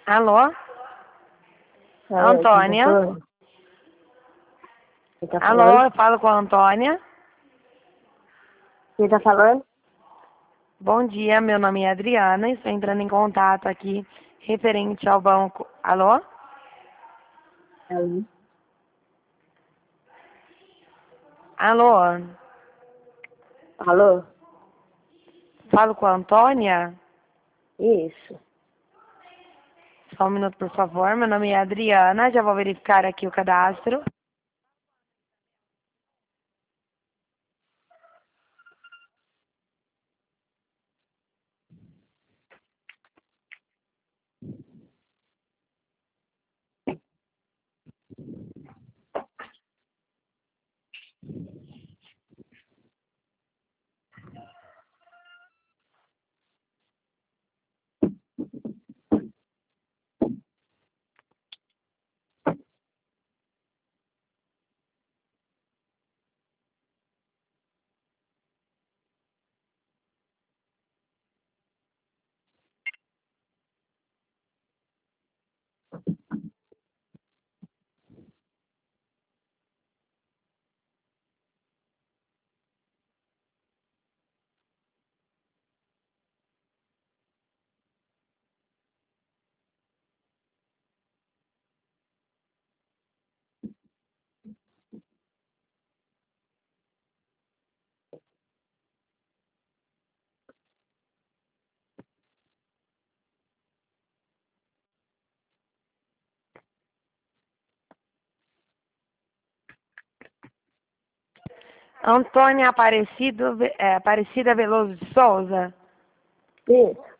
Alô? Fala, quem tá Antônia? falando? Quem tá Alô, falando? eu falo com a Antônia. Quem tá falando? Bom dia, meu nome é Adriana. Estou entrando em contato aqui referente ao banco. Alô? Aí. Alô? Alô? Falo com a Antônia? Isso. Só um minuto, por favor. Meu nome é Adriana. Já vou verificar aqui o cadastro. Antônia Aparecida Veloso de Souza. Isso.